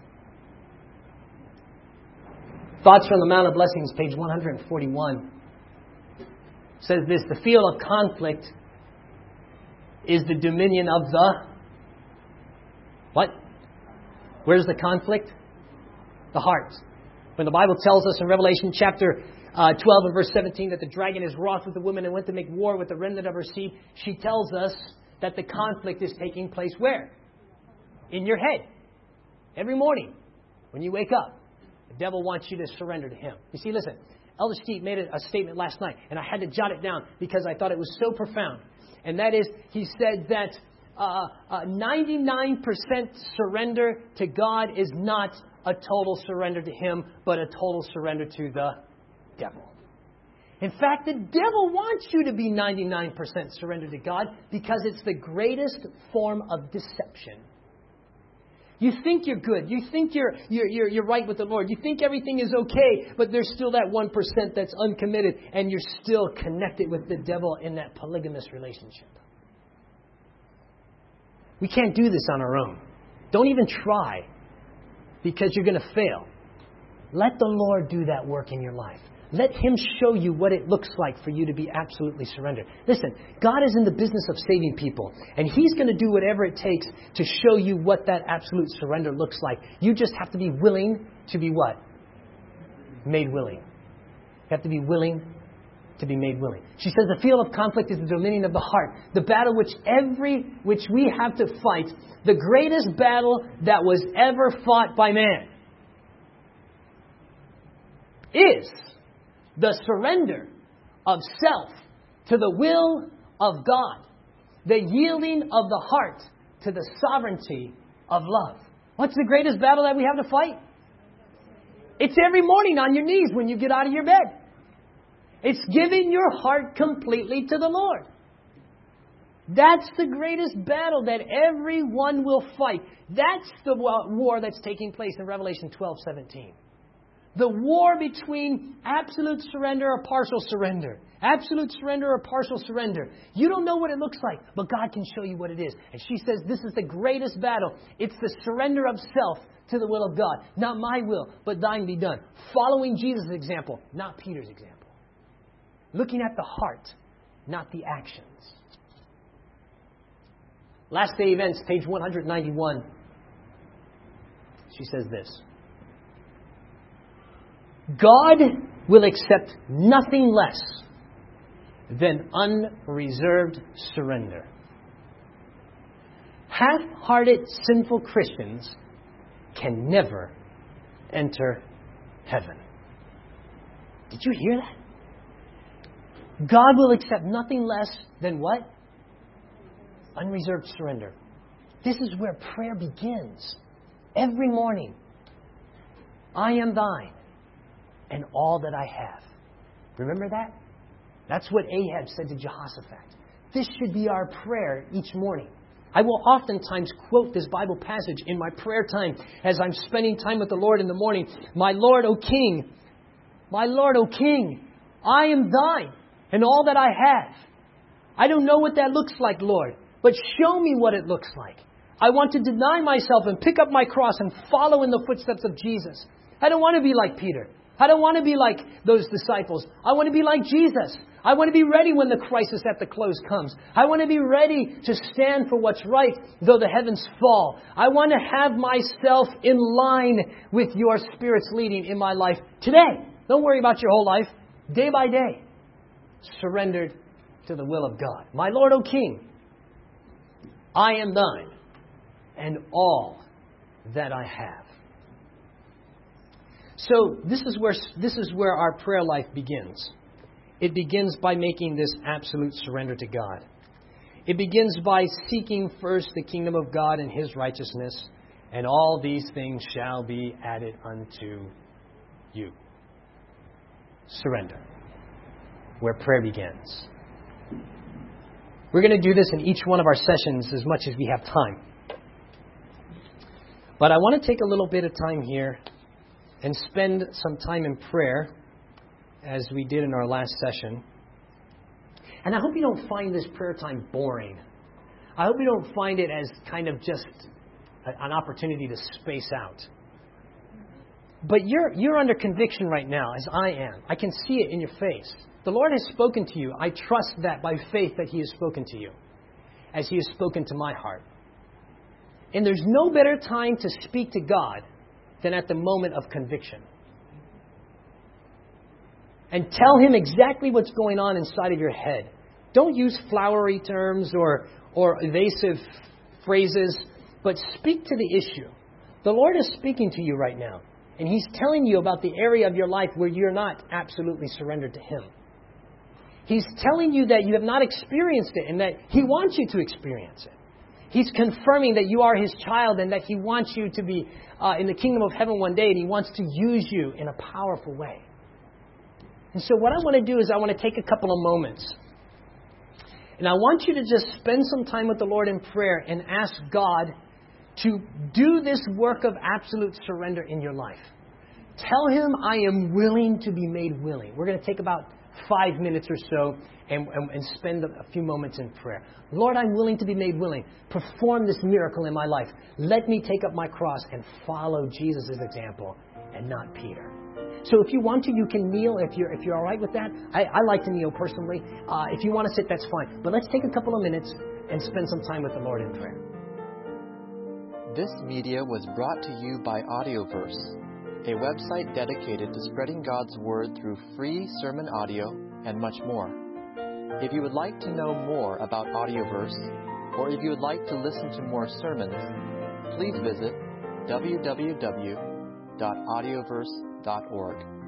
Thoughts from the Mount of Blessings, page one forty-one. Says this: the field of conflict is the dominion of the what? Where's the conflict? The heart. When the Bible tells us in Revelation chapter uh, twelve and verse seventeen that the dragon is wroth with the woman and went to make war with the remnant of her seed, she tells us that the conflict is taking place where? In your head. Every morning when you wake up, the devil wants you to surrender to him. You see, listen. Elder Steve made a, a statement last night, and I had to jot it down because I thought it was so profound. And that is, he said that uh, uh, ninety-nine percent surrender to God is not a total surrender to Him, but a total surrender to the devil. In fact, the devil wants you to be ninety-nine percent surrendered to God because it's the greatest form of deception. You think you're good. You think you're, you're, you're, you're right with the Lord. You think everything is okay, but there's still that one percent that's uncommitted, and you're still connected with the devil in that polygamous relationship. We can't do this on our own. Don't even try, because you're going to fail. Let the Lord do that work in your life. Let Him show you what it looks like for you to be absolutely surrendered. Listen, God is in the business of saving people, and He's going to do whatever it takes to show you what that absolute surrender looks like. You just have to be willing to be what? Made willing. You have to be willing to be made willing. She says the field of conflict is the dominion of the heart, the battle which every which we have to fight, the greatest battle that was ever fought by man is the surrender of self to the will of God. The yielding of the heart to the sovereignty of love. What's the greatest battle that we have to fight? It's every morning on your knees when you get out of your bed. It's giving your heart completely to the Lord. That's the greatest battle that everyone will fight. That's the war that's taking place in Revelation twelve seventeen. The war between absolute surrender or partial surrender. Absolute surrender or partial surrender. You don't know what it looks like, but God can show you what it is. And she says this is the greatest battle. It's the surrender of self to the will of God. Not my will, but thine be done. Following Jesus' example, not Peter's example. Looking at the heart, not the actions. Last Day Events, page one ninety-one. She says this. God will accept nothing less than unreserved surrender. Half-hearted, sinful Christians can never enter heaven. Did you hear that? God will accept nothing less than what? Unreserved surrender. This is where prayer begins. Every morning. I am thine and all that I have. Remember that? That's what Ahab said to Jehoshaphat. This should be our prayer each morning. I will oftentimes quote this Bible passage in my prayer time as I'm spending time with the Lord in the morning. My Lord, O King, my Lord, O King, I am thine and all that I have. I don't know what that looks like, Lord, but show me what it looks like. I want to deny myself and pick up my cross and follow in the footsteps of Jesus. I don't want to be like Peter. I don't want to be like those disciples. I want to be like Jesus. I want to be ready when the crisis at the close comes. I want to be ready to stand for what's right, though the heavens fall. I want to have myself in line with your Spirit's leading in my life today. Don't worry about your whole life. Day by day. Surrendered to the will of God. My Lord, O King, I am thine and all that I have. So this is where this is where our prayer life begins. It begins by making this absolute surrender to God. It begins by seeking first the kingdom of God and His righteousness, and all these things shall be added unto you. Surrender. Where prayer begins. We're going to do this in each one of our sessions as much as we have time. But I want to take a little bit of time here and spend some time in prayer, as we did in our last session. And I hope you don't find this prayer time boring. I hope you don't find it as kind of just a, an opportunity to space out. But you're you're under conviction right now, as I am. I can see it in your face. The Lord has spoken to you. I trust that by faith that He has spoken to you, as He has spoken to my heart. And there's no better time to speak to God than at the moment of conviction. And tell Him exactly what's going on inside of your head. Don't use flowery terms or, or evasive phrases, but speak to the issue. The Lord is speaking to you right now, and He's telling you about the area of your life where you're not absolutely surrendered to Him. He's telling you that you have not experienced it and that He wants you to experience it. He's confirming that you are His child and that He wants you to be uh, in the kingdom of heaven one day, and He wants to use you in a powerful way. And so what I want to do is I want to take a couple of moments. And I want you to just spend some time with the Lord in prayer and ask God to do this work of absolute surrender in your life. Tell Him, I am willing to be made willing. We're going to take about five minutes or so and, and, and spend a few moments in prayer. Lord, I'm willing to be made willing. Perform this miracle in my life. Let me take up my cross and follow Jesus' example and not Peter. So if you want to, you can kneel if you're if you're all right with that. I, I like to kneel personally. Uh, if you want to sit, that's fine. But let's take a couple of minutes and spend some time with the Lord in prayer. This media was brought to you by Audioverse, a website dedicated to spreading God's Word through free sermon audio and much more. If you would like to know more about Audioverse, or if you would like to listen to more sermons, please visit w w w dot audioverse dot org.